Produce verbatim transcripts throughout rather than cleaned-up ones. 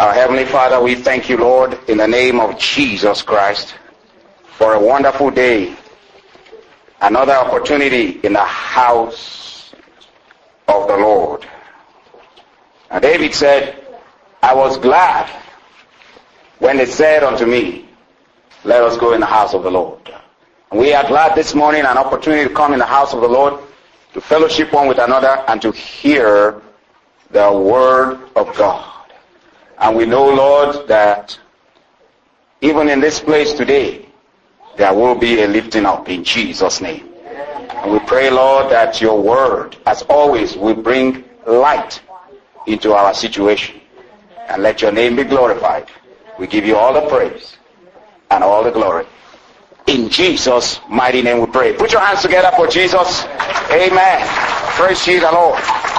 Our Heavenly Father, we thank you, Lord, in the name of Jesus Christ, for a wonderful day, another opportunity in the house of the Lord. And David said, I was glad when they said unto me, let us go in the house of the Lord. And we are glad this morning, an opportunity to come in the house of the Lord, to fellowship one with another, and to hear the word of God. And we know, Lord, that even in this place today, there will be a lifting up in Jesus' name. And we pray, Lord, that your word, as always, will bring light into our situation. And let your name be glorified. We give you all the praise and all the glory. In Jesus' mighty name we pray. Put your hands together for Jesus. Amen. Praise ye the Lord.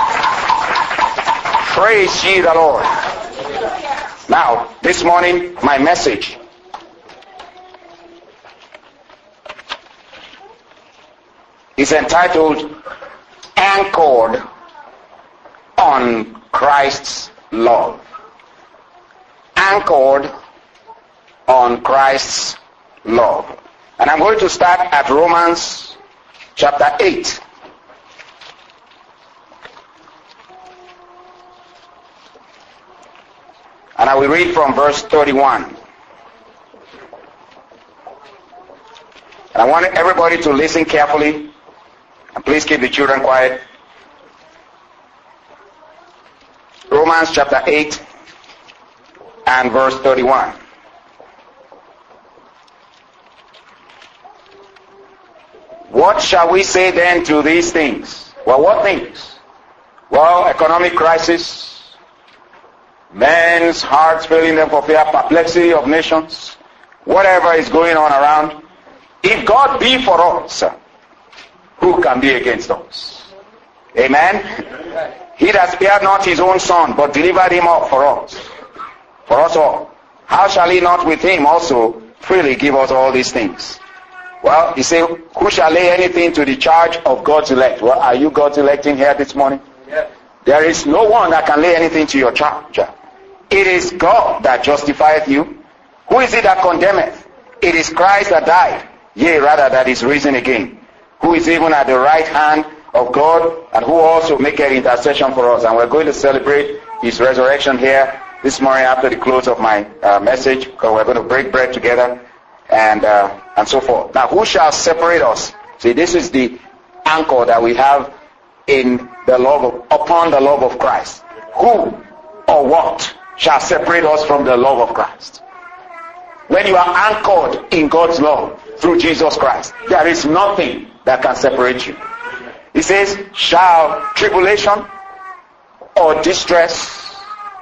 Praise ye the Lord. Now, this morning, my message is entitled, Anchored on Christ's Love. Anchored on Christ's love. And I'm going to start at Romans chapter eight. And I will read from verse thirty-one. And I want everybody to listen carefully. And please keep the children quiet. Romans chapter eight and verse thirty-one. What shall we say then to these things? Well, what things? Well, economic crisis, men's hearts failing them for fear, perplexity of nations, whatever is going on around. If God be for us, who can be against us? Amen? He that spared not his own son, but delivered him up for us, for us all. How shall he not with him also freely give us all these things? Well, he said, who shall lay anything to the charge of God's elect? Well, are you God's elect in here this morning? Yeah. There is no one that can lay anything to your charge. It is God that justifieth you. Who is it that condemneth? It is Christ that died, yea, rather that is risen again, who is even at the right hand of God, and who also maketh intercession for us. And we're going to celebrate his resurrection here this morning after the close of my uh, message, because we're going to break bread together and uh, and so forth. Now, who shall separate us? See, this is the anchor that we have in the love of, upon the love of Christ. Who or what shall separate us from the love of Christ? When you are anchored in God's love through Jesus Christ, there is nothing that can separate you. He says, shall tribulation or distress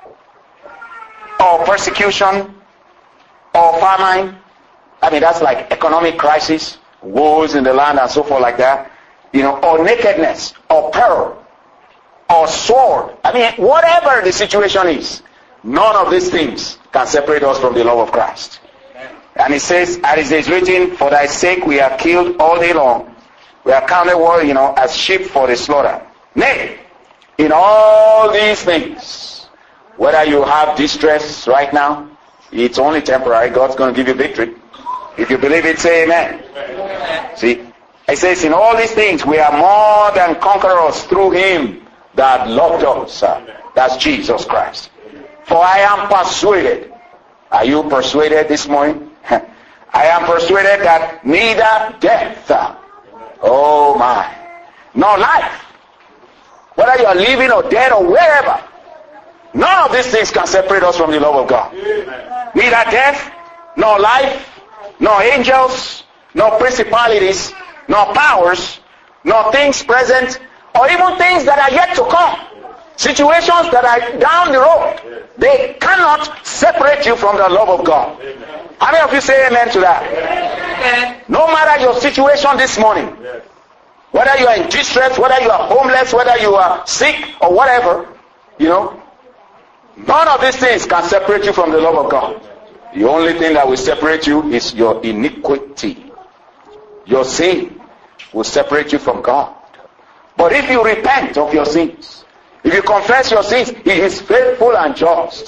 or persecution or famine, I mean, that's like economic crisis, wars in the land and so forth like that, you know, or nakedness or peril or sword. I mean, whatever the situation is, none of these things can separate us from the love of Christ. And he says, as it is written, for thy sake we are killed all day long. We are counted, you know, as sheep for the slaughter. Nay, in all these things, whether you have distress right now, it's only temporary. God's going to give you victory. If you believe it, say amen. Amen. See, it says, in all these things we are more than conquerors through him that loved us. That's Jesus Christ. For I am persuaded. Are you persuaded this morning? I am persuaded that neither death, oh my, nor life, whether you are living or dead or wherever, none of these things can separate us from the love of God. Neither death, nor life, nor angels, nor principalities, nor powers, nor things present, or even things that are yet to come. Situations that are down the road, they cannot separate you from the love of God. How many of you say amen to that? Amen. No matter your situation this morning, whether you are in distress, whether you are homeless, whether you are sick or whatever, you know, none of these things can separate you from the love of God. The only thing that will separate you is your iniquity. Your sin will separate you from God. But if you repent of your sins, if you confess your sins, he is faithful and just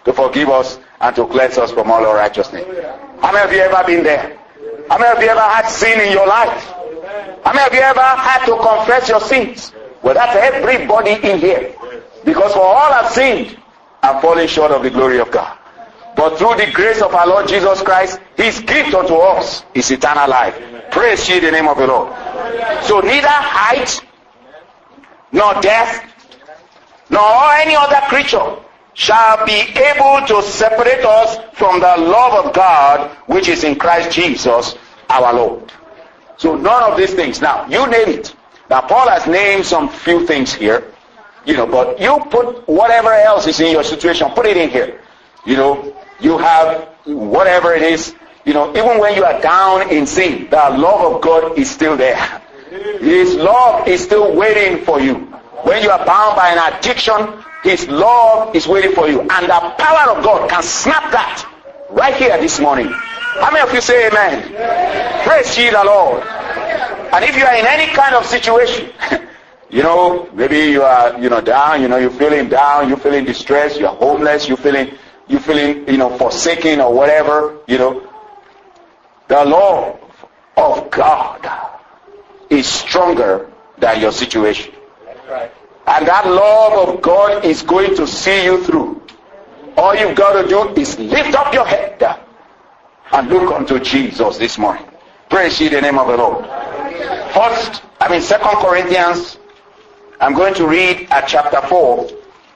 to forgive us and to cleanse us from all unrighteousness. How many of you ever been there? How many of you ever had sin in your life? How many of you ever had to confess your sins? Well, that's everybody in here. Because for all have sinned and fallen short of the glory of God. But through the grace of our Lord Jesus Christ, his gift unto us is eternal life. Praise ye the name of the Lord. So neither height, nor death, nor any other creature shall be able to separate us from the love of God which is in Christ Jesus our Lord. So none of these things. Now, you name it. Now, Paul has named some few things here. You know, but you put whatever else is in your situation, put it in here. You know, you have whatever it is. You know, even when you are down in sin, the love of God is still there. His love is still waiting for you. When you are bound by an addiction, his love is waiting for you. And the power of God can snap that right here this morning. How many of you say amen? Amen. Praise ye the Lord. And if you are in any kind of situation, you know, maybe you are, you know, down, you know, you're feeling down, you're feeling distressed, you're homeless, you're feeling, you're feeling, you know, forsaken or whatever, you know, the love of God is stronger than your situation. That's right. And that love of God is going to see you through. All you've got to do is lift up your head and look unto Jesus this morning. Praise ye the name of the Lord. First, I mean, Second Corinthians, I'm going to read at chapter four,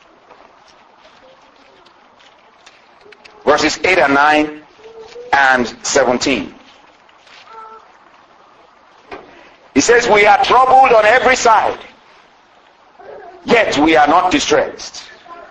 verses eight and nine and seventeen. He says, we are troubled on every side, yet we are not distressed.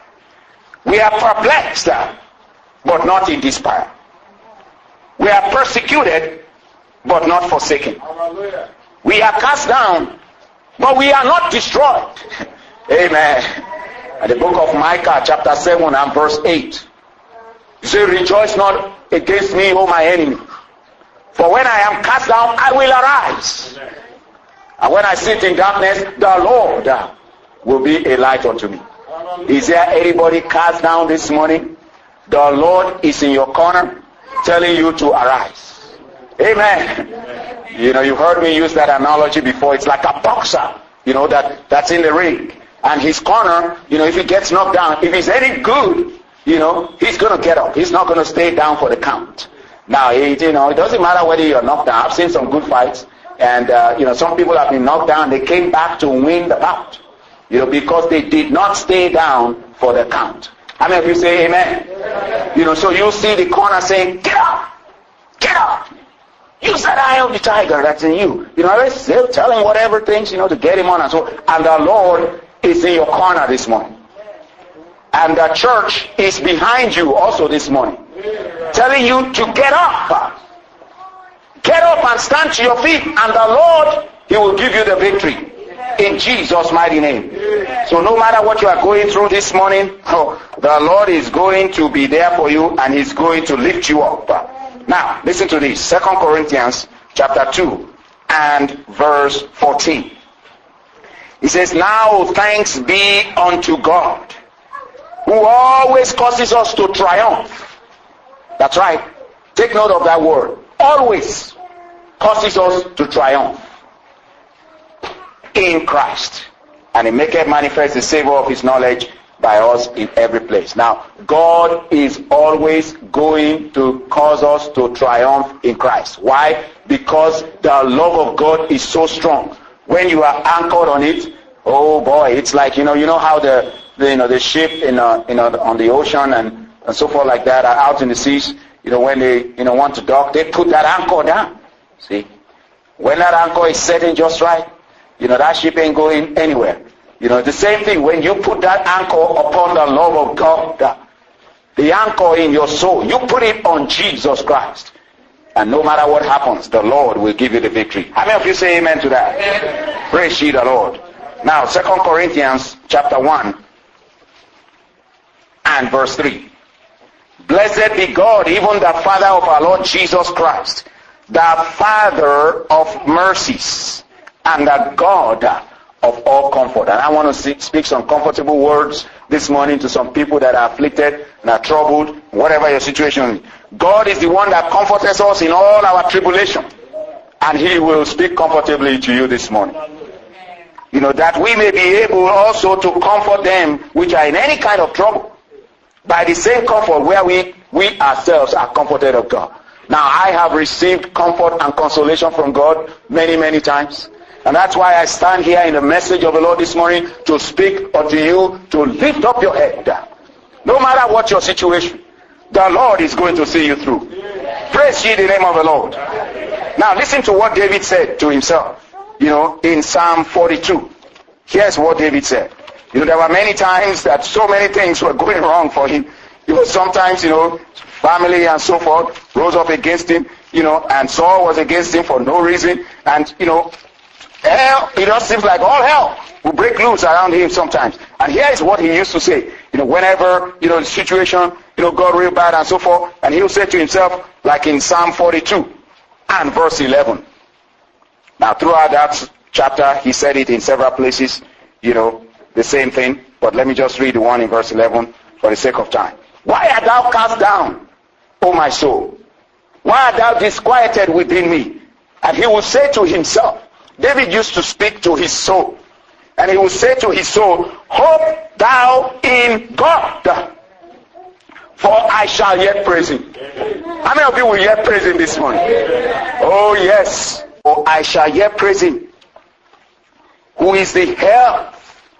We are perplexed, but not in despair. We are persecuted, but not forsaken. We are cast down, but we are not destroyed. Amen. And the book of Micah, chapter seven and verse eight. He says, rejoice not against me, O my enemy. For when I am cast down, I will arise. And when I sit in darkness, the Lord will be a light unto me. Is there anybody cast down this morning? The Lord is in your corner, telling you to arise. Amen. Amen. You know, you heard me use that analogy before. It's like a boxer, you know, that, that's in the ring. And his corner, you know, if he gets knocked down, if he's any good, you know, he's going to get up. He's not going to stay down for the count. Now, it, you know, it doesn't matter whether you're knocked down. I've seen some good fights. And, uh, you know, some people have been knocked down. They came back to win the bout. You know, because they did not stay down for the count. How many of you say amen? Amen? You know, so you see the corner saying, get up! Get up! Use that eye of the tiger that's in you. You know, they're telling whatever things, you know, to get him on and so. And the Lord is in your corner this morning. And the church is behind you also this morning. Telling you to get up. Get up and stand to your feet. And the Lord, he will give you the victory. In Jesus' mighty name. So no matter what you are going through this morning, oh, the Lord is going to be there for you and he's going to lift you up. Now, listen to this. Second Corinthians chapter two and verse fourteen. He says, now thanks be unto God, who always causes us to triumph. That's right. Take note of that word. Always causes us to triumph. In Christ, and he maketh manifest the savor of his knowledge by us in every place. Now, God is always going to cause us to triumph in Christ. Why? Because the love of God is so strong. When you are anchored on it, oh boy, it's like, you know, you know how the, the you know the ship in uh, you know on the ocean and and so forth like that are out in the seas. You know, when they you know want to dock, they put that anchor down. See, when that anchor is setting just right, you know, that ship ain't going anywhere. You know, the same thing when you put that anchor upon the love of God, the anchor in your soul, you put it on Jesus Christ. And no matter what happens, the Lord will give you the victory. How many of you say amen to that? Amen. Praise ye the Lord. Now, Second Corinthians chapter one and verse three. Blessed be God, even the Father of our Lord Jesus Christ, the Father of mercies, and the God of all comfort. And I want to speak some comfortable words this morning to some people that are afflicted and are troubled, whatever your situation is. God is the one that comforts us in all our tribulation. And he will speak comfortably to you this morning. You know, that we may be able also to comfort them which are in any kind of trouble, by the same comfort where we, we ourselves are comforted of God. Now, I have received comfort and consolation from God many, many times. And that's why I stand here in the message of the Lord this morning to speak unto you, to lift up your head. No matter what your situation, the Lord is going to see you through. Praise ye the name of the Lord. Now, listen to what David said to himself. You know, in Psalm forty-two. Here's what David said. You know, there were many times that so many things were going wrong for him. You know, sometimes, you know, family and so forth rose up against him, you know, and Saul was against him for no reason. And, you know, hell, it just seems like all hell will break loose around him sometimes. And here is what he used to say. You know, whenever, you know, the situation, you know, got real bad and so forth, and he'll say to himself, like in Psalm forty-two and verse eleven. Now, throughout that chapter, he said it in several places, you know, the same thing. But let me just read the one in verse eleven for the sake of time. Why art thou cast down, O my soul? Why art thou disquieted within me? And he will say to himself, David used to speak to his soul. And he will say to his soul, hope thou in God, for I shall yet praise him. How many of you will yet praise him this morning? Oh yes. For I shall yet praise him, who is the health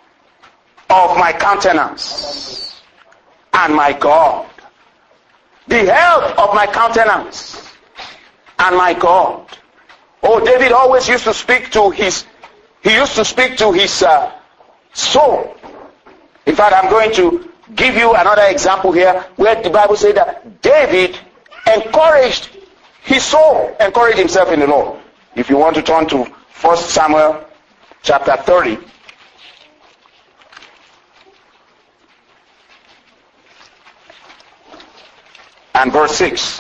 of my countenance and my God. The health of my countenance and my God. Oh, David always used to speak to his, he used to speak to his uh, soul. In fact, I'm going to give you another example here where the Bible says that David encouraged his soul, encouraged himself in the Lord. If you want to turn to First Samuel chapter thirty. And verse six.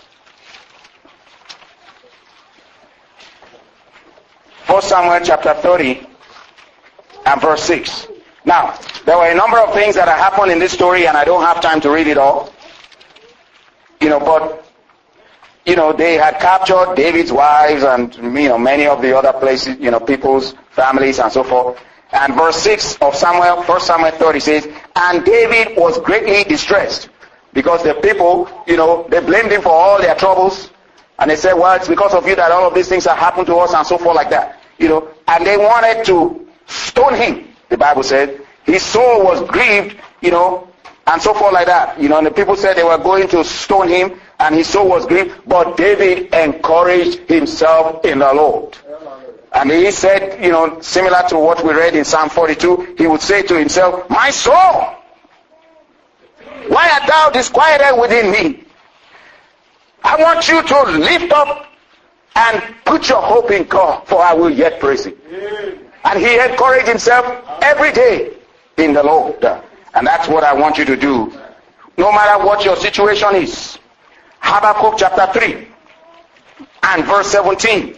First Samuel chapter thirty and verse six. Now, there were a number of things that have happened in this story, and I don't have time to read it all. You know, but you know, they had captured David's wives and, you know, many of the other places, you know, people's families and so forth. And verse six of Samuel, First Samuel thirty says, and David was greatly distressed because the people, you know, they blamed him for all their troubles. And they said, well, it's because of you that all of these things have happened to us and so forth like that. You know, and they wanted to stone him, the Bible said. His soul was grieved, you know, and so forth like that. You know, and the people said they were going to stone him, and his soul was grieved. But David encouraged himself in the Lord. And he said, you know, similar to what we read in Psalm forty-two, he would say to himself, my soul, why art thou disquieted within me? I want you to lift up and put your hope in God, for I will yet praise him. And he encouraged himself every day in the Lord. And that's what I want you to do, no matter what your situation is. Habakkuk chapter three and verse seventeen.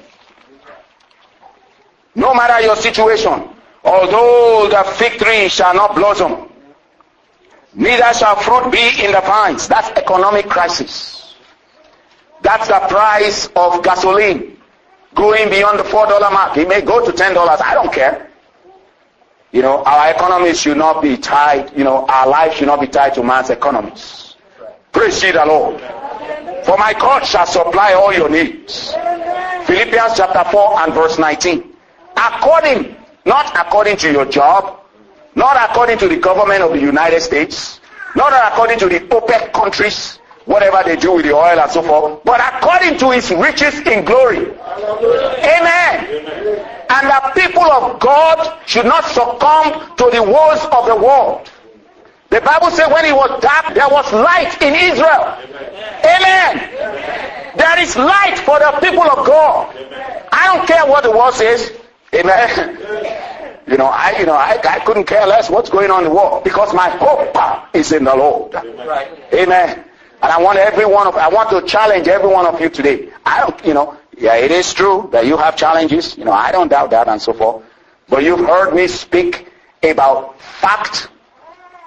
No matter your situation, although the fig tree shall not blossom, neither shall fruit be in the vines. That's economic crisis. That's the price of gasoline going beyond the four dollar mark. It may go to ten dollars. I don't care. You know, our economy should not be tied, you know, our life should not be tied to man's economies. Praise ye the Lord. For my God shall supply all your needs. Philippians chapter four and verse nineteen. According, not according to your job, not according to the government of the United States, not according to the OPEC countries, whatever they do with the oil and so forth, but according to his riches in glory. Amen. Amen. And the people of God should not succumb to the woes of the world. The Bible says when it was dark, there was light in Israel. Amen. Amen. There is light for the people of God. Amen. I don't care what the world says. Amen. Amen. You know, I, you know, I, I couldn't care less what's going on in the world because my hope is in the Lord. Right. Amen. And I want every one of, I want to challenge every one of you today. I don't, you know, yeah, it is true that you have challenges. You know, I don't doubt that and so forth. But you've heard me speak about fact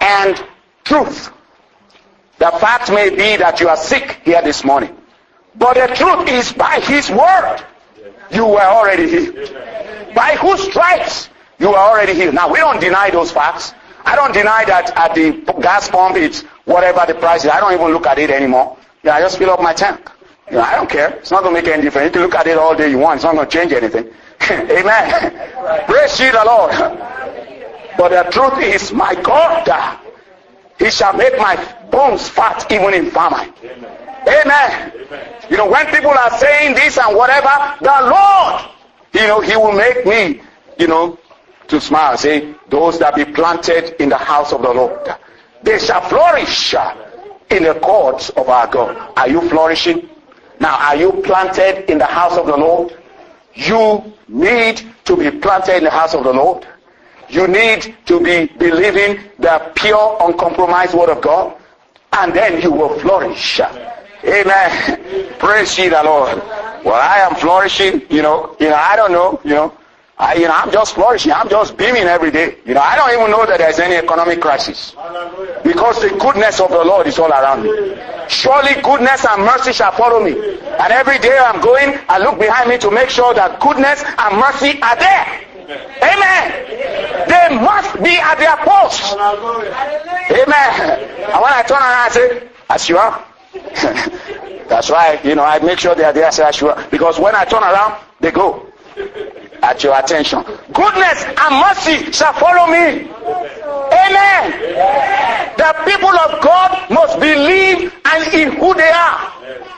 and truth. The fact may be that you are sick here this morning, but the truth is by his word, you were already healed. By whose stripes you are already healed. Now, we don't deny those facts. I don't deny that at the gas pump it's whatever the price is. I don't even look at it anymore. Yeah, I just fill up my tank. You know, I don't care. It's not going to make any difference. You can look at it all day you want. It's not going to change anything. Amen. Praise ye the Lord. But the truth is, my God, he shall make my bones fat even in famine. Amen. Amen. You know, when people are saying this and whatever, the Lord, you know, he will make me, you know, to smile. Say, those that be planted in the house of the Lord, they shall flourish in the courts of our God. Are you flourishing? Now, are you planted in the house of the Lord? You need to be planted in the house of the Lord. You need to be believing the pure, uncompromised word of God, and then you will flourish. Amen. Praise ye the Lord. Well, I am flourishing, you know, you know, I don't know, you know, I, you know, I'm just flourishing. I'm just beaming every day. You know, I don't even know that there's any economic crisis. Because the goodness of the Lord is all around me. Surely goodness and mercy shall follow me. And every day I'm going, I look behind me to make sure that goodness and mercy are there. Amen. They must be at their post. Amen. And when I turn around, I say, as you are. That's right. You know, I make sure they are there. I say, as you are. Because when I turn around, they go. At your attention. Goodness and mercy shall follow me. Amen. The people of God must believe and in who they are.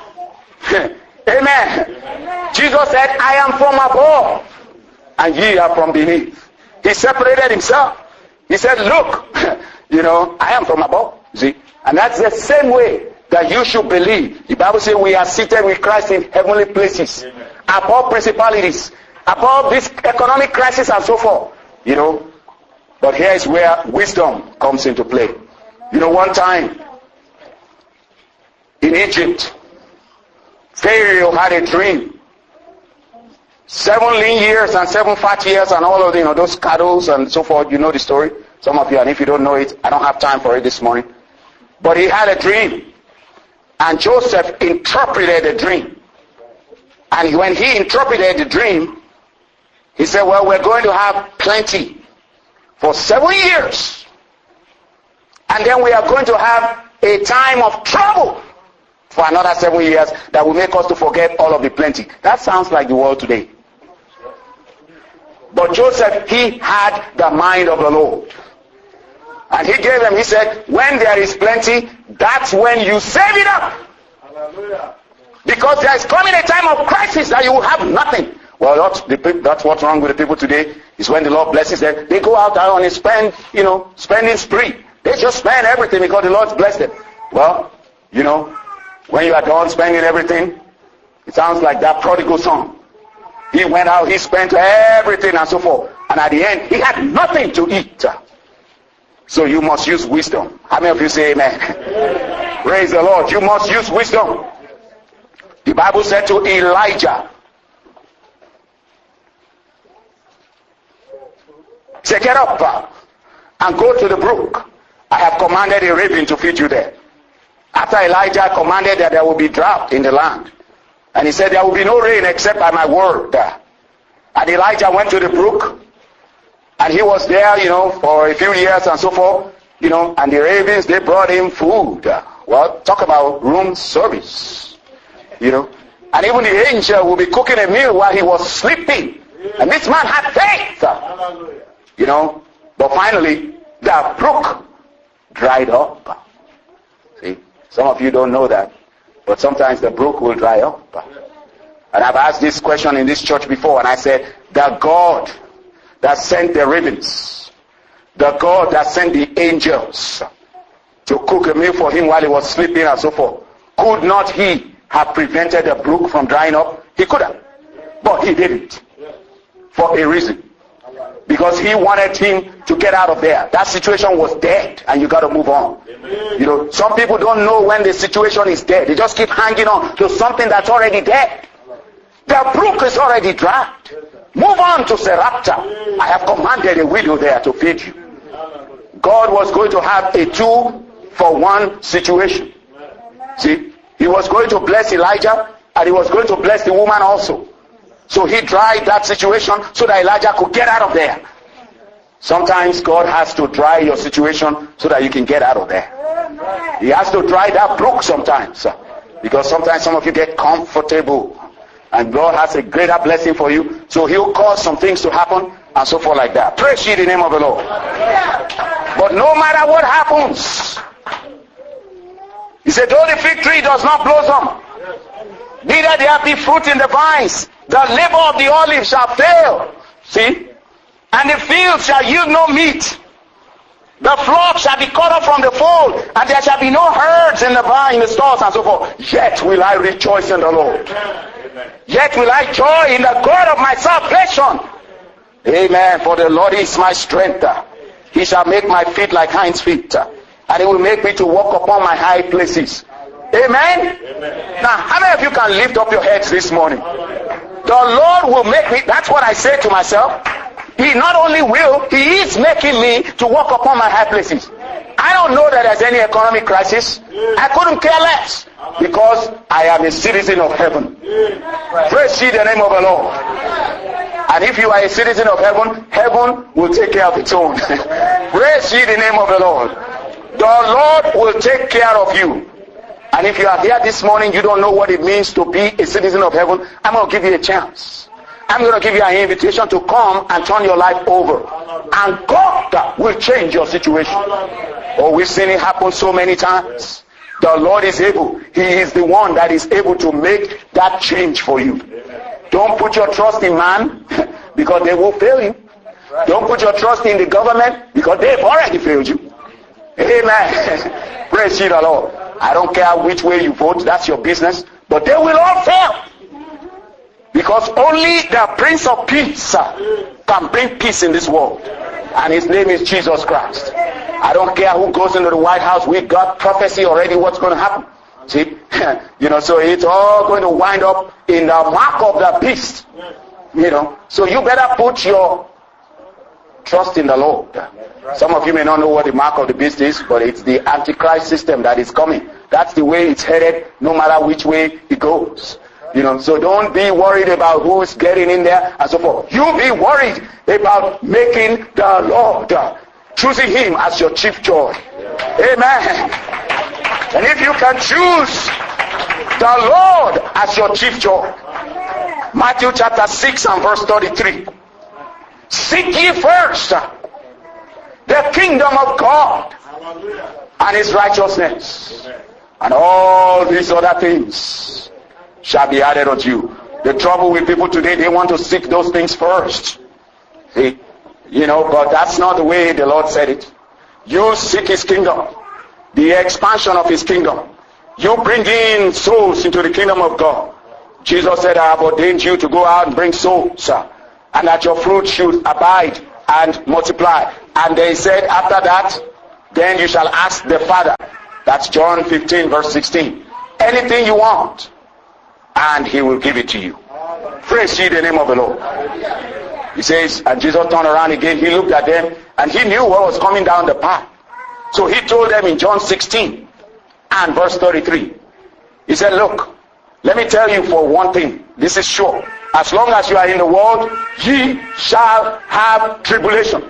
Amen. Jesus said, I am from above and ye are from beneath. He separated himself. He said, look, you know, I am from above. See? And that's the same way that you should believe. The Bible says we are seated with Christ in heavenly places, above principalities, above this economic crisis and so forth. You know, but here is where wisdom comes into play. You know, one time in Egypt, Pharaoh had a dream. Seven lean years and seven fat years and all of, you know, those cattle and so forth. You know the story. Some of you, and if you don't know it, I don't have time for it this morning. But he had a dream. And Joseph interpreted the dream. And when he interpreted the dream, he said, well, we're going to have plenty for seven years. And then we are going to have a time of trouble for another seven years that will make us to forget all of the plenty. That sounds like the world today. But Joseph, he had the mind of the Lord. And he gave them, he said, when there is plenty, that's when you save it up. Hallelujah. Because there is coming a time of crisis that you will have nothing. Well, that's, the, that's what's wrong with the people today, is when the Lord blesses them, they go out on a spend, you know, spending spree. They just spend everything because the Lord's blessed them. Well, you know, when you are done spending everything, it sounds like that prodigal son. He went out, he spent everything and so forth. And at the end, he had nothing to eat. So you must use wisdom. How many of you say amen? Amen. Praise the Lord. You must use wisdom. The Bible said to Elijah, say, get up and go to the brook. I have commanded a raven to feed you there. After Elijah commanded that there will be drought in the land. And he said there will be no rain except by my word. And Elijah went to the brook. And he was there, you know, for a few years and so forth. You know, and the ravens, they brought him food. Well, talk about room service. You know. And even the angel will be cooking a meal while he was sleeping. And this man had faith. You know. But finally, the brook dried up. See, some of you don't know that. But sometimes the brook will dry up. And I've asked this question in this church before, and I said, the God that sent the ravens, the God that sent the angels to cook a meal for him while he was sleeping and so forth, could not he have prevented the brook from drying up? He could have. But he didn't. For a reason. Because he wanted him to get out of there. That situation was dead, and you got to move on. Amen. You know, some people don't know when the situation is dead. They just keep hanging on to something that's already dead. The brook is already dried. Move on to Sarepta. I have commanded a widow there to feed you. God was going to have a two for one situation. See, he was going to bless Elijah and he was going to bless the woman also. So he dried that situation so that Elijah could get out of there. Sometimes God has to dry your situation so that you can get out of there. He has to dry that brook sometimes. Because sometimes some of you get comfortable. And God has a greater blessing for you. So he'll cause some things to happen and so forth like that. Praise ye the name of the Lord. But no matter what happens, he said, though the fig tree does not blossom, neither there be fruit in the vines, the labor of the olive shall fail. See? And the field shall yield no meat. The flock shall be cut off from the fold, and there shall be no herds in the vine, in the stalls, and so forth. Yet will I rejoice in the Lord. Yet will I joy in the God of my salvation. Amen. For the Lord is my strength. He shall make my feet like hinds' feet, and he will make me to walk upon my high places. Amen? Amen. Now, how many of you can lift up your heads this morning? The Lord will make me, that's what I say to myself. He not only will, he is making me to walk upon my high places. I don't know that there's any economic crisis. I couldn't care less because I am a citizen of heaven. Praise ye the name of the Lord. And if you are a citizen of heaven, heaven will take care of its own. Praise ye the name of the Lord. The Lord will take care of you. And if you are here this morning, you don't know what it means to be a citizen of heaven, I'm going to give you a chance. I'm going to give you an invitation to come and turn your life over. And God will change your situation. Oh, we've seen it happen so many times. The Lord is able. He is the one that is able to make that change for you. Don't put your trust in man because they will fail you. Don't put your trust in the government because they've already failed you. Amen. Praise ye the Lord. I don't care which way you vote. That's your business. But they will all fail. Because only the Prince of Peace can bring peace in this world. And his name is Jesus Christ. I don't care who goes into the White House. We got prophecy already what's going to happen. See? You know, so it's all going to wind up in the mark of the beast. You know. So you better put your trust in the Lord. Some of you may not know what the mark of the beast is, but it's the Antichrist system that is coming. That's the way it's headed, no matter which way it goes. You know, so don't be worried about who's getting in there and so forth. You be worried about making the Lord, uh, choosing him as your chief joy. Amen. And if you can choose the Lord as your chief joy, Matthew chapter six and verse thirty-three. Seek ye first the kingdom of God and his righteousness, and all these other things shall be added unto you. The trouble with people today, they want to seek those things first. See? You know, but that's not the way the Lord said it. You seek his kingdom, the expansion of his kingdom. You bring in souls into the kingdom of God. Jesus said, I have ordained you to go out and bring souls, and that your fruit should abide and multiply. And they said, after that, then you shall ask the Father. That's John fifteen verse sixteen. Anything you want, and he will give it to you. Praise ye the name of the Lord. He says, and Jesus turned around again, he looked at them, and he knew what was coming down the path. So he told them in John sixteen and verse thirty-three. He said, look, let me tell you for one thing, this is sure. As long as you are in the world, ye shall have tribulation.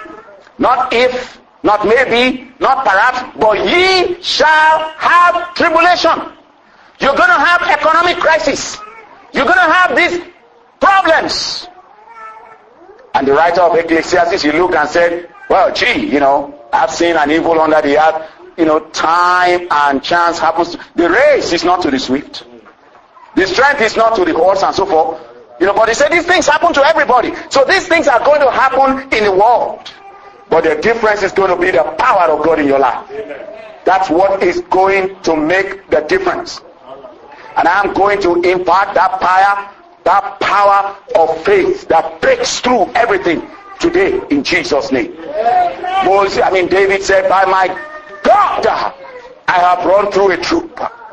Not if, not maybe, not perhaps, but ye shall have tribulation. You're going to have economic crisis. You're going to have these problems. And the writer of Ecclesiastes, he looked and said, well, gee, you know, I've seen an evil under the earth. You know, time and chance happens. To, the race is not to the swift. The strength is not to the horse and so forth. You know, but he said these things happen to everybody. So these things are going to happen in the world. But the difference is going to be the power of God in your life. That's what is going to make the difference. And I'm going to impart that power, that power of faith that breaks through everything today in Jesus' name. Moses, I mean, David said, by my God, I have run through a troop.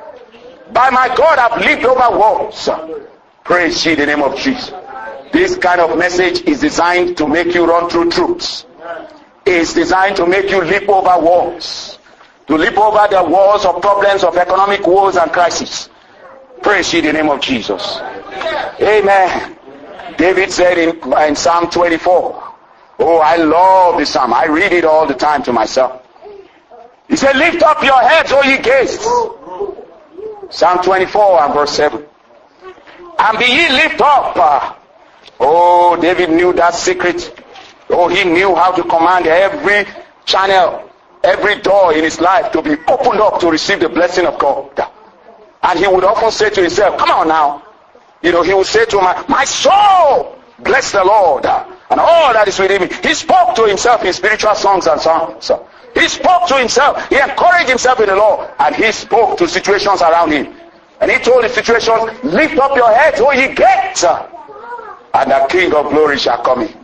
By my God, I've leaped over walls. Praise ye the name of Jesus. This kind of message is designed to make you run through troops. is designed to make you leap over walls. To leap over the walls of problems of economic woes and crises. Praise ye the name of Jesus. Amen. David said in, in Psalm twenty-four, oh, I love this psalm. I read it all the time to myself. He said, lift up your heads, O ye gates. Psalm twenty-four and verse seven. And be ye lift up. Oh, David knew that secret. Oh, he knew how to command every channel, every door in his life to be opened up to receive the blessing of God. And he would often say to himself, come on now. You know, he would say to my, my soul, bless the Lord. And all that is within me. He spoke to himself in spiritual songs and songs. He spoke to himself. He encouraged himself in the Lord. And he spoke to situations around him. And he told the situations, lift up your heads, O ye gates, and the King of glory shall come in.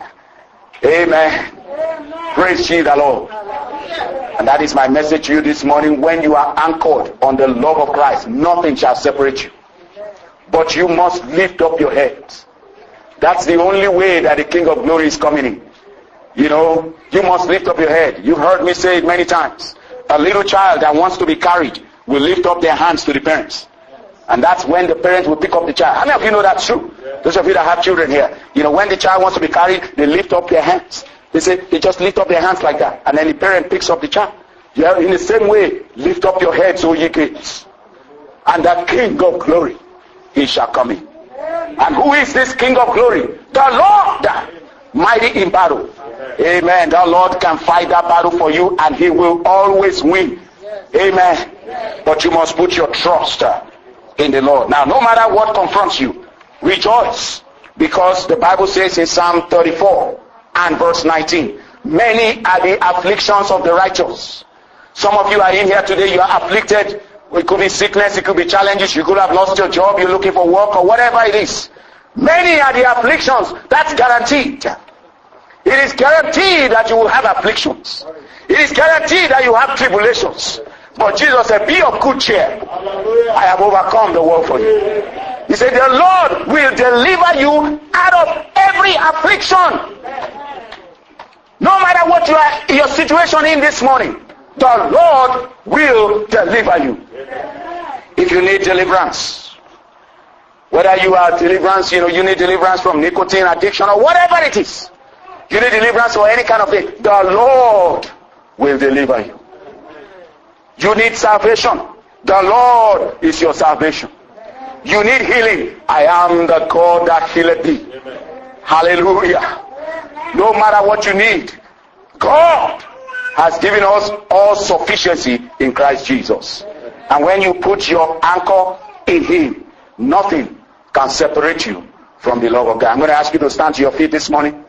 Amen. Amen. Praise ye the Lord. And that is my message to you this morning. When you are anchored on the love of Christ, nothing shall separate you. But you must lift up your heads. That's the only way that the King of glory is coming in. You know, you must lift up your head. You've heard me say it many times. A little child that wants to be carried will lift up their hands to the parents. And that's when the parents will pick up the child. How many of you know that's true? Those of you that have children here. You know, when the child wants to be carried, they lift up their hands. They say, they just lift up their hands like that. And then the parent picks up the child. Yeah, in the same way, lift up your heads, O ye gates. And the King of glory, he shall come in. And who is this King of glory? The Lord, mighty in battle. Amen. The Lord can fight that battle for you, and he will always win. Amen. But you must put your trust in the Lord. Now, no matter what confronts you, rejoice, because the Bible says in Psalm thirty-four and verse nineteen, many are the afflictions of the righteous. Some of you are in here today, you are afflicted. It could be sickness, it could be challenges, you could have lost your job, you're looking for work, or whatever it is. Many are the afflictions. That's guaranteed. It is guaranteed that you will have afflictions. It is guaranteed that you have tribulations. But Jesus said, be of good cheer. I have overcome the world for you. He said, the Lord will deliver you out of every affliction. No matter what you are, your situation in this morning, the Lord will deliver you. If you need deliverance, whether you are deliverance, you know, you need deliverance from nicotine addiction or whatever it is, you need deliverance for any kind of thing, the Lord will deliver you. You need salvation, the Lord is your salvation. You need healing, I am the God that healeth thee. Hallelujah. No matter what you need, God has given us all sufficiency in Christ Jesus. And when you put your anchor in him, nothing can separate you from the love of God. I'm going to ask you to stand to your feet this morning.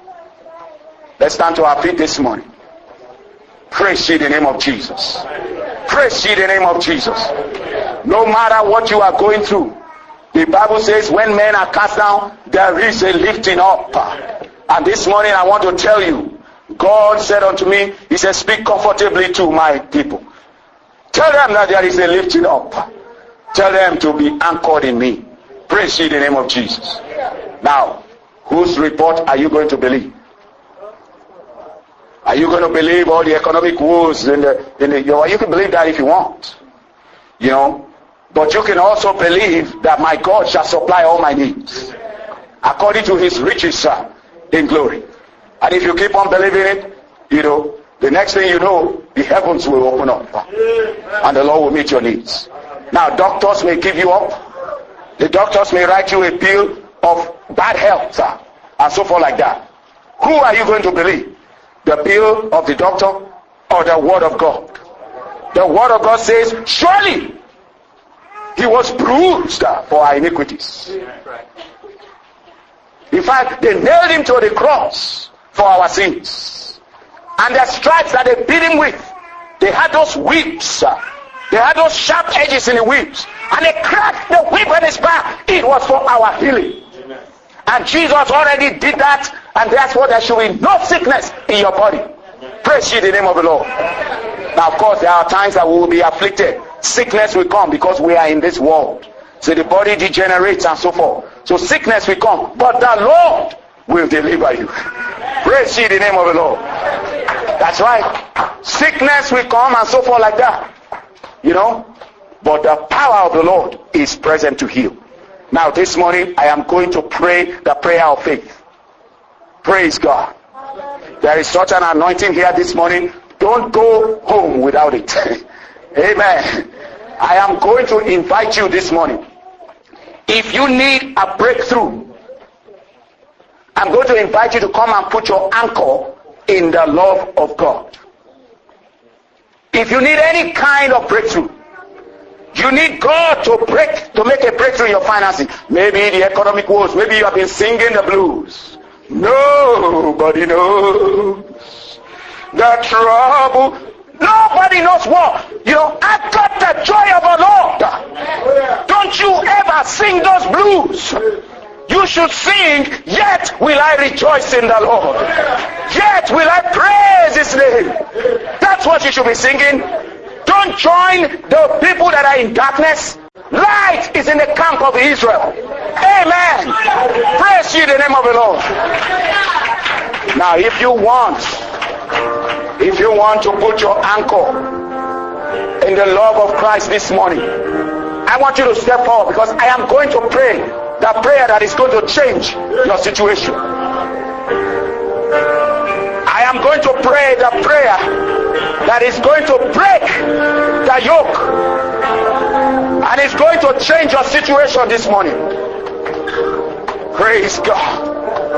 Let's stand to our feet this morning. Praise ye the name of Jesus. Praise ye the name of Jesus. No matter what you are going through, the Bible says when men are cast down, there is a lifting up. And this morning I want to tell you, God said unto me, he said, speak comfortably to my people. Tell them that there is a lifting up. Tell them to be anchored in me. Praise ye the name of Jesus. Now, whose report are you going to believe? Are you going to believe all the economic woes in the, in the, you know, you can believe that if you want. You know, but you can also believe that my God shall supply all my needs according to his riches, sir, in glory. And if you keep on believing it, you know, the next thing you know, the heavens will open up and the Lord will meet your needs. Now, doctors may give you up. The doctors may write you a pill of bad health, sir, and so forth like that. Who are you going to believe? The pill of the doctor or the word of God? The word of God says, surely he was bruised for our iniquities. In fact, they nailed him to the cross for our sins. And the stripes that they beat him with, they had those whips. They had those sharp edges in the whips. And they cracked the whip on his back. It was for our healing. Amen. And Jesus already did that. And that's what there should be no sickness in your body. Amen. Praise ye the name of the Lord. Amen. Now, of course, there are times that we will be afflicted. Sickness will come because we are in this world. So the body degenerates and so forth. So sickness will come. But the Lord will deliver you. Praise ye the name of the Lord. That's right. Sickness will come and so forth like that. You know? But the power of the Lord is present to heal. Now this morning I am going to pray the prayer of faith. Praise God. There is such an anointing here this morning. Don't go home without it. Amen. I am going to invite you this morning. If you need a breakthrough, I'm going to invite you to come and put your anchor in the love of God. If you need any kind of breakthrough, you need God to break, to make a breakthrough in your finances. Maybe the economic woes. Maybe you have been singing the blues. Nobody knows the trouble. Nobody knows what. You know, I've got the joy of the Lord. Don't you ever sing those blues. You should sing, yet will I rejoice in the Lord. Yet will I praise His name. That's what you should be singing. Don't join the people that are in darkness. Light is in the camp of Israel. Amen. Praise ye the name of the Lord. Now if you want, if you want to put your anchor in the love of Christ this morning, I want you to step forward, because I am going to pray the prayer that is going to change your situation. I am going to pray the prayer that is going to break the yoke, and it's going to change your situation this morning. Praise God.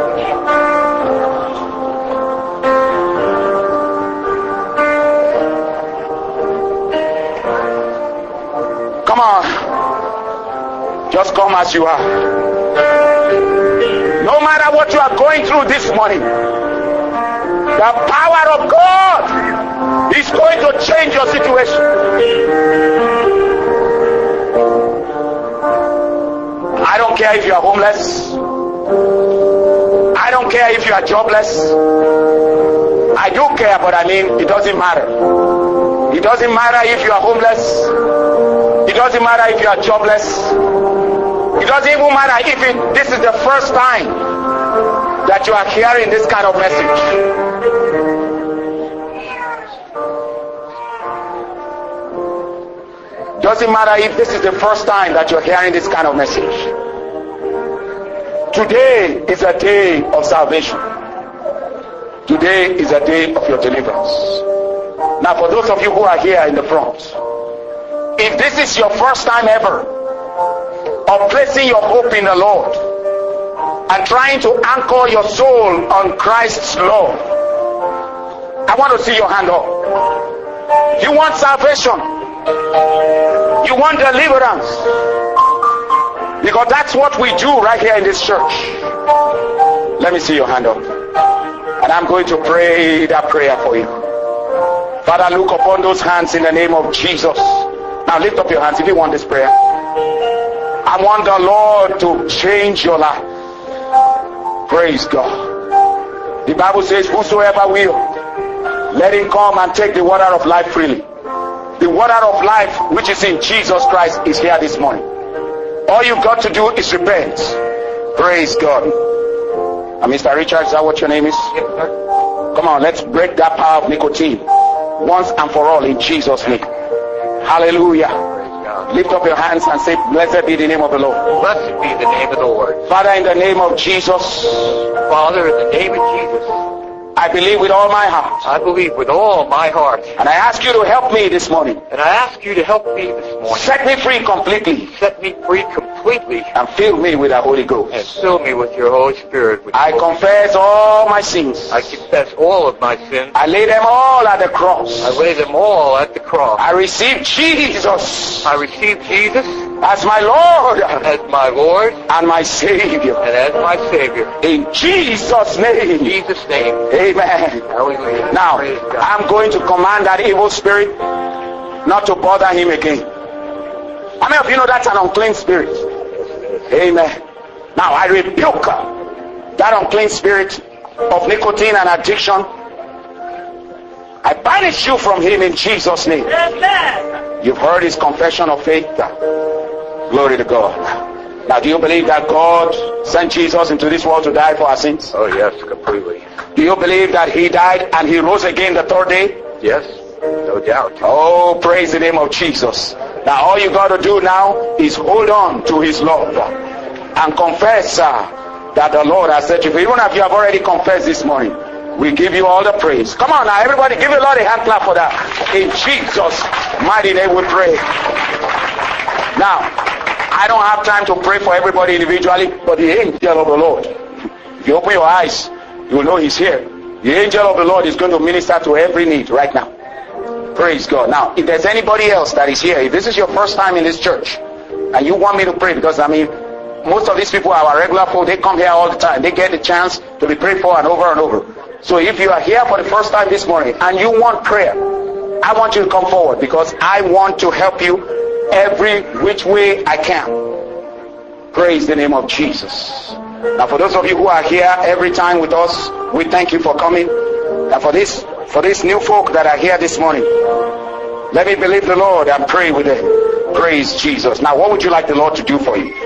Come on. Just come as you are. No matter what you are going through this morning, the power of God is going to change your situation. I don't care if you are homeless. I don't care if you are jobless. I do care, but I mean, it doesn't matter. It doesn't matter if you are homeless. It doesn't matter if you are jobless. It doesn't even matter if it, this is the first time that you are hearing this kind of message. Doesn't matter if this is the first time that you're hearing this kind of message. Today is a day of salvation. Today is a day of your deliverance. Now for those of you who are here in the front, if this is your first time ever of placing your hope in the Lord and trying to anchor your soul on Christ's love, I want to see your hand up. You want salvation. You want deliverance. Because that's what we do right here in this church. Let me see your hand up. And I'm going to pray that prayer for you. Father, look upon those hands in the name of Jesus. Now lift up your hands if you want this prayer. I want the Lord to change your life. Praise God. The Bible says, whosoever will, let him come and take the water of life freely. The water of life, which is in Jesus Christ, is here this morning. All you've got to do is repent. Praise God. And Mister Richard, is that what your name is? Yes, sir. Come on, let's break that power of nicotine once and for all in Jesus' name. Hallelujah. Lift up your hands and say, blessed be the name of the Lord. Blessed be the name of the Lord. Father, in the name of Jesus. Father, in the name of Jesus. I believe with all my heart. I believe with all my heart. And I ask you to help me this morning. And I ask you to help me this morning. Set me free completely. Set me free completely. And fill me with the Holy Ghost. And fill me with your Holy Spirit. With I confess all my sins. I confess all of my sins. I lay them all at the cross. I lay them all at the cross. I receive Jesus. I receive Jesus as my Lord. As my Lord. And my Savior. And as my Savior. In Jesus' name. In Jesus' name. Amen. Hallelujah. Now, I'm going to command that evil spirit not to bother him again. How many of you know that's an unclean spirit? Amen. Now, I rebuke that unclean spirit of nicotine and addiction. I banish you from him in Jesus' name. Amen. You've heard his confession of faith. Glory to God. Now, do you believe that God sent Jesus into this world to die for our sins? Oh, yes, completely. Do you believe that he died and he rose again the third day? Yes, no doubt. Oh, praise the name of Jesus. Now, all you got to do now is hold on to his love and confess uh, that the Lord has set you free. Even if you have already confessed this morning, we give you all the praise. Come on now, everybody, give the Lord a hand clap for that. In Jesus' mighty name we pray. Now, I don't have time to pray for everybody individually, but the angel of the Lord, if you open your eyes, you will know he's here. The angel of the Lord is going to minister to every need right now. Praise God. Now, if there's anybody else that is here, if this is your first time in this church, and you want me to pray, because I mean, most of these people are our regular folk, they come here all the time. They get the chance to be prayed for and over and over. So if you are here for the first time this morning, and you want prayer, I want you to come forward, because I want to help you every which way I can. Praise the name of Jesus. Now, for those of you who are here every time with us, we thank you for coming. And for this, for these new folk that are here this morning, let me believe the Lord and pray with them. Praise Jesus. Now, what would you like the Lord to do for you?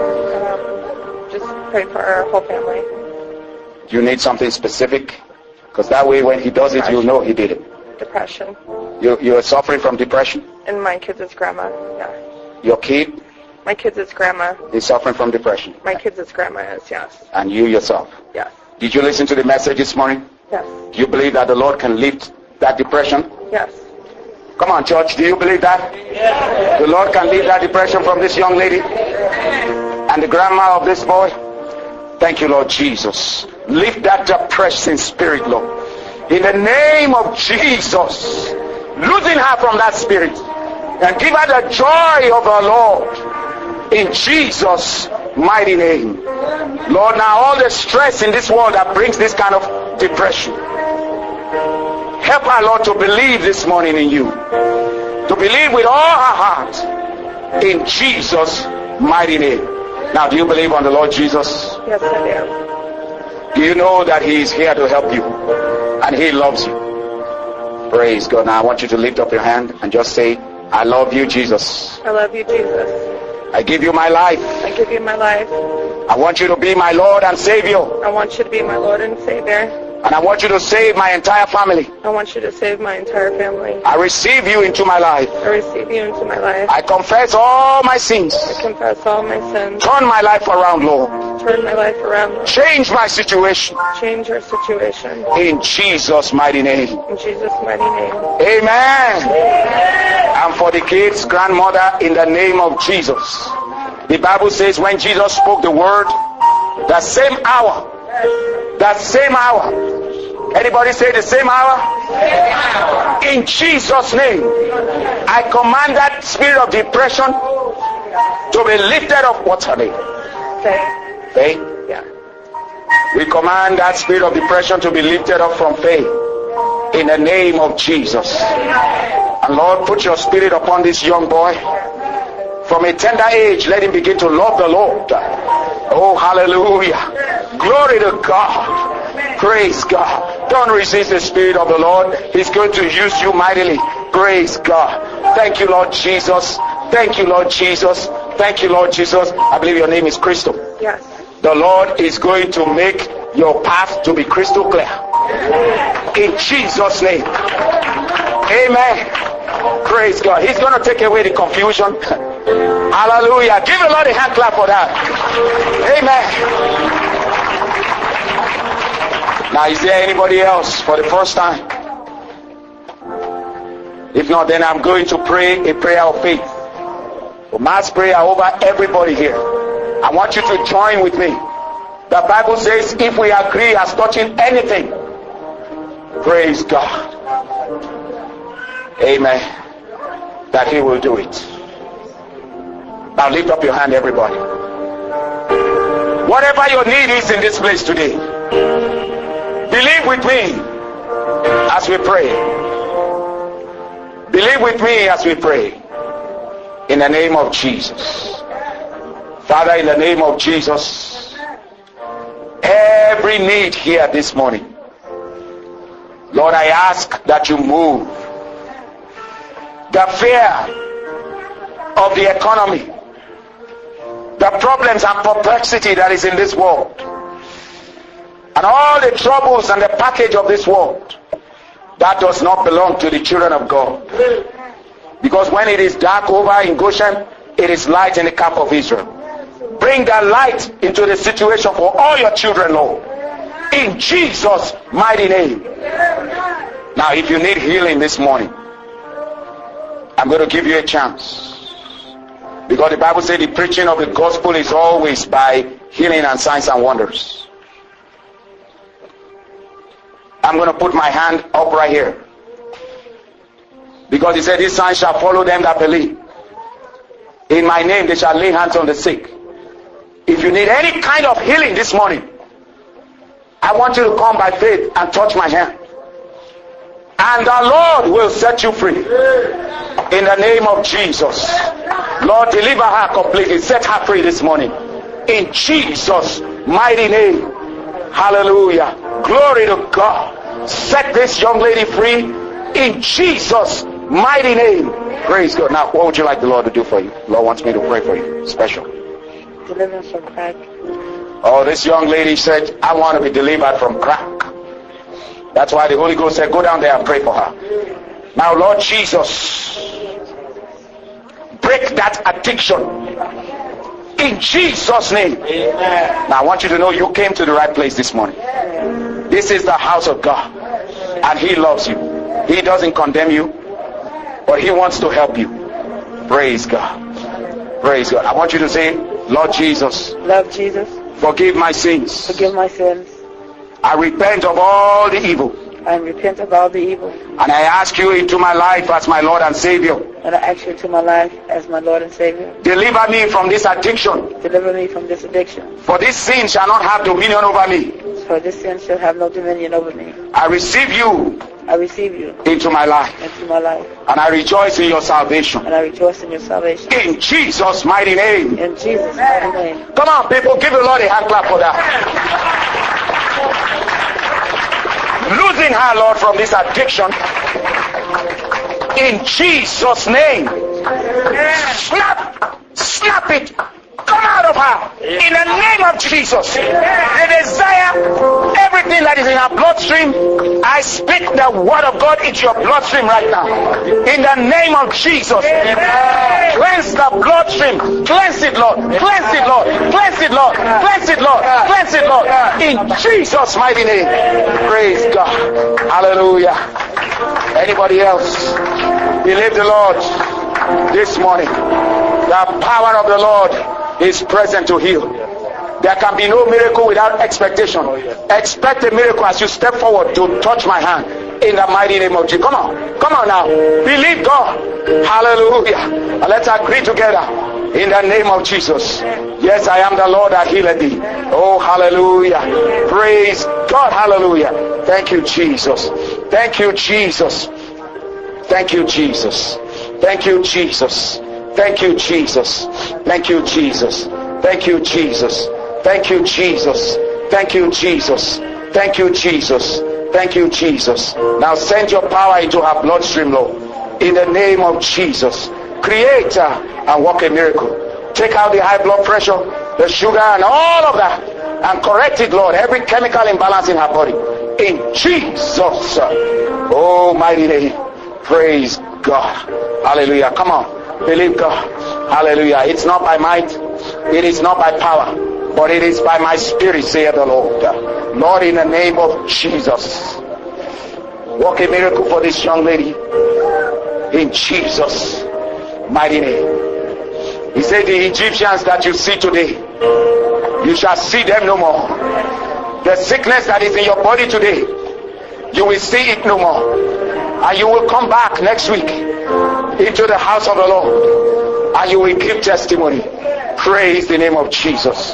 Um, just pray for our whole family. Do you need something specific? Because that way, when he does it, you'll know he did it. Depression. You, you're suffering from depression? And my kids' grandma, yeah. Your kid My kids' grandma. is suffering from depression? My kids' grandma is, yes. And you yourself? Yes. Did you listen to the message this morning? Yes. Do you believe that the Lord can lift that depression? Yes. Come on, church, do you believe that? Yes. The Lord can lift that depression from this young lady and the grandma of this boy? Thank you, Lord Jesus. Lift that depressing spirit, Lord. In the name of Jesus, loosen her from that spirit and give her the joy of the Lord. In Jesus' mighty name. Lord, now all the stress in this world that brings this kind of depression, help her, Lord, to believe this morning in you. To believe with all her heart in Jesus' mighty name. Now, do you believe on the Lord Jesus? Yes, I do. Do you know that he is here to help you and he loves you? Praise God. Now I want you to lift up your hand and just say, I love you, Jesus. I love you, Jesus. I give you my life. I give you my life. I want you to be my Lord and Savior. I want you to be my Lord and Savior. And I want you to save my entire family. I want you to save my entire family. I receive you into my life. I receive you into my life. I confess all my sins. I confess all my sins. Turn my life around, Lord. Turn my life around. Change my situation. Change your situation. In Jesus' mighty name. In Jesus' mighty name. Amen. And for the kids, grandmother, in the name of Jesus. The Bible says when Jesus spoke the word, that same hour, that same hour. Anybody say the same hour? Same hour. In Jesus' name, I command that spirit of depression to be lifted off. What's her name? Faith. Faith? Yeah. We command that spirit of depression to be lifted up from Faith in the name of Jesus. And Lord, put your spirit upon this young boy. From a tender age, let him begin to love the Lord. Oh, hallelujah. Glory to God. Praise God. Don't resist the Spirit of the Lord. He's going to use you mightily. Praise God. Thank you, Lord Jesus. Thank you, Lord Jesus. Thank you, Lord Jesus. I believe your name is Crystal. Yes. The Lord is going to make your path to be crystal clear. In Jesus' name. Amen. Praise God. He's going to take away the confusion. Hallelujah. Give the Lord a hand clap for that. Amen. Now, is there anybody else for the first time? If not, then I'm going to pray a prayer of faith. A mass prayer over everybody here. I want you to join with me. The Bible says if we agree as touching anything, praise God. Amen. That he will do it. Now lift up your hand, everybody. Whatever your need is in this place today, believe with me as we pray. Believe with me as we pray. In the name of Jesus. Father, in the name of Jesus, every need here this morning, Lord, I ask that you move the fear of the economy, the problems and perplexity that is in this world, and all the troubles and the package of this world, that does not belong to the children of God. Because when it is dark over in Goshen, it is light in the camp of Israel. Bring that light into the situation for all your children, Lord, in Jesus' mighty name. Now, if you need healing this morning, I'm going to give you a chance, because the Bible says the preaching of the gospel is always by healing and signs and wonders. I'm going to put my hand up right here, because he said, these signs shall follow them that believe. In my name they shall lay hands on the sick. If you need any kind of healing this morning, I want you to come by faith and touch my hand, and the Lord will set you free in the name of Jesus. Lord, deliver her completely. Set her free this morning in Jesus' mighty name. Hallelujah. Glory to God. Set this young lady free in Jesus' mighty name. Praise God. Now, what would you like the Lord to do for you? The Lord wants me to pray for you. Special. Deliverance from crack. Oh, this young lady said, I want to be delivered from crack. That's why the Holy Ghost said, go down there and pray for her. Now, Lord Jesus, break that addiction in Jesus' name. Amen. Now, I want you to know you came to the right place this morning. This is the house of God, and He loves you. He doesn't condemn you, but He wants to help you. Praise God. Praise God. I want you to say, Lord Jesus, Lord Jesus, forgive my sins. forgive my sins. I repent of all the evil, I repent of all the evil, and I ask you into my life as my Lord and Savior. and I ask you to my life as my Lord and Savior. Deliver me from this addiction, Deliver me from this addiction, for this sin shall not have dominion over me. for this sin shall have no dominion over me. I receive you I receive you into my life, into my life, and I rejoice in your salvation. and I rejoice in your salvation. In Jesus' mighty name. In Jesus' mighty name. Come on, people, give the Lord a hand clap for that. Losing her, Lord, from this addiction. In Jesus' name. Snap! Snap it! Come out of her! In the name of Jesus. The desire, everything that is in her bloodstream, I speak the word of God into your bloodstream right now. In the name of Jesus. Cleanse the bloodstream. Cleanse it, Lord. Cleanse it, Lord. Cleanse it, Lord. Cleanse it, Lord. Cleanse it, Lord. In Jesus' mighty name. Praise God. Hallelujah. Anybody else? Believe the Lord this morning. The power of the Lord is present to heal. There can be no miracle without expectation. Expect a miracle as you step forward to touch my hand in the mighty name of Jesus. Come on, come on now. Believe God. Hallelujah. And let's agree together in the name of Jesus. Yes, I am the Lord that healeth thee. Oh, hallelujah. Praise God. Hallelujah. Thank you, Jesus. Thank you, Jesus. Thank you, Jesus. Thank you, Jesus. Thank you, Jesus. Thank you, Jesus. Thank you, Jesus. Thank you, Jesus. Thank you, Jesus. Thank you, Jesus. Thank you, Jesus. Now send your power into her bloodstream, Lord. In the name of Jesus. Create her and work a miracle. Take out the high blood pressure, the sugar, and all of that, and correct it, Lord. Every chemical imbalance in her body. In Jesus' oh mighty name. Praise God. Hallelujah. Come on. Believe God. Hallelujah. It's not by might, it is not by power, but it is by my spirit, saith the Lord. Lord, in the name of Jesus, work a miracle for this young lady. In Jesus' mighty name. He said, the Egyptians that you see today, you shall see them no more. The sickness that is in your body today, you will see it no more. And you will come back next week into the house of the Lord, and you will give testimony. Praise the name of Jesus.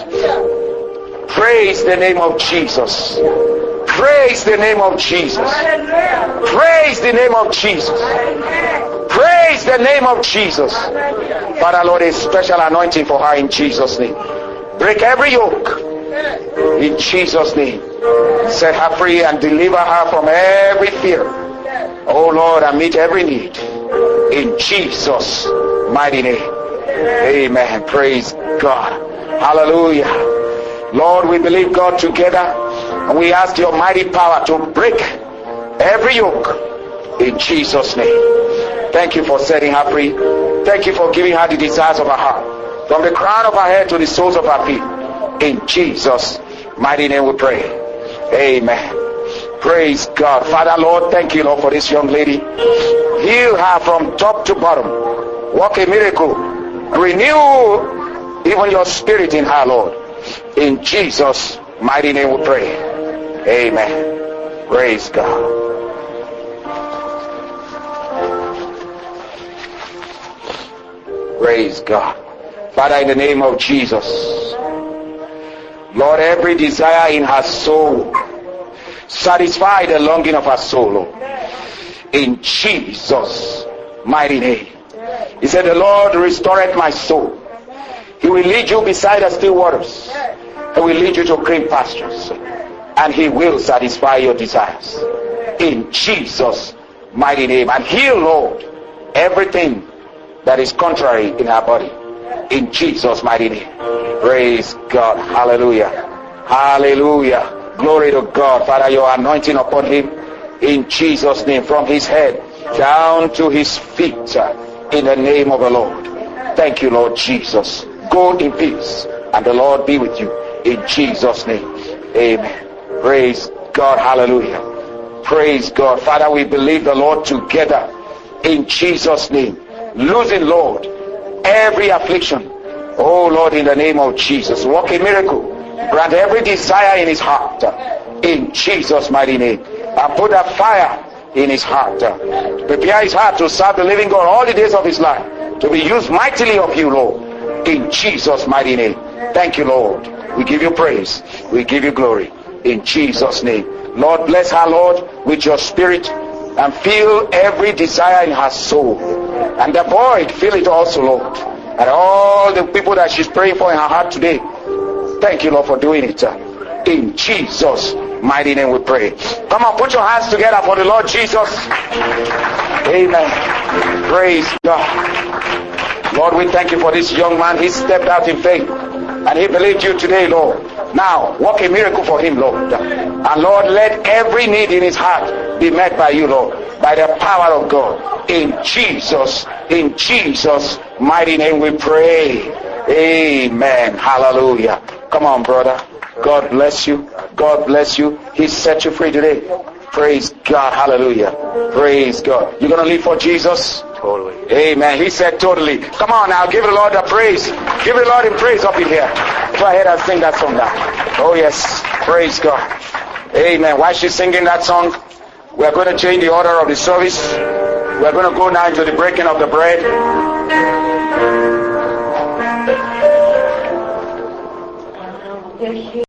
Praise the name of Jesus. Praise the name of Jesus. Praise the name of Jesus. Praise the name of Jesus. Father, Lord, a special anointing for her in Jesus' name. Break every yoke in Jesus' name. Set her free and deliver her from every fear. Oh Lord, and meet every need in Jesus' mighty name. Amen. Praise God. Hallelujah. Lord, we believe, God, together, and we ask your mighty power to break every yoke in Jesus' name. Thank you for setting her free. Thank you for giving her the desires of her heart, from the crown of her head to the soles of her feet. In Jesus' mighty name we pray. Amen. Praise God. Father, Lord, thank you, Lord, for this young lady. Heal her from top to bottom. Work a miracle. Renew even your spirit in her, Lord. In Jesus' mighty name we pray. Amen. Praise God. Praise God. Father, in the name of Jesus, Lord, every desire in her soul, satisfy the longing of her soul, Lord. In Jesus' mighty name. He said, the Lord restoreth my soul. He will lead you beside the still waters. He will lead you to green pastures. And he will satisfy your desires. In Jesus' mighty name. And heal, Lord, everything that is contrary in her body. In Jesus' mighty name. Praise God. Hallelujah. Hallelujah. Glory to God. Father, your anointing upon him. In Jesus' name. From his head down to his feet. In the name of the Lord. Thank you, Lord Jesus. Go in peace. And the Lord be with you. In Jesus' name. Amen. Praise God. Hallelujah. Praise God. Father, we believe the Lord together. In Jesus' name. Losing, Lord, every affliction. Oh, Lord, in the name of Jesus. Work a miracle. Grant every desire in his heart. In Jesus' mighty name. And put a fire in his heart. Prepare his heart to serve the living God all the days of his life. To be used mightily of you, Lord. In Jesus' mighty name. Thank you, Lord. We give you praise. We give you glory. In Jesus' name. Lord, bless her, Lord, with your spirit. And fill every desire in her soul. And the void, fill it also, Lord. And all the people that she's praying for in her heart today. Thank you, Lord, for doing it. In Jesus' mighty name we pray. Come on, put your hands together for the Lord Jesus. Amen. Praise God. Lord, we thank you for this young man. He stepped out in faith. And he believed you today, Lord. Now, work a miracle for him, Lord. And Lord, let every need in his heart be met by you, Lord. By the power of God. In Jesus, in Jesus' mighty name we pray. Amen. Hallelujah. Come on, brother. God bless you. God bless you. He set you free today. Praise God. Hallelujah. Praise God. You're going to live for Jesus? Totally. Amen. He said totally. Come on now. Give the Lord the praise. Give the Lord the praise up in here. Go ahead and sing that song now. Oh yes. Praise God. Amen. While she's singing that song, we're going to change the order of the service. We're going to go now into the breaking of the bread.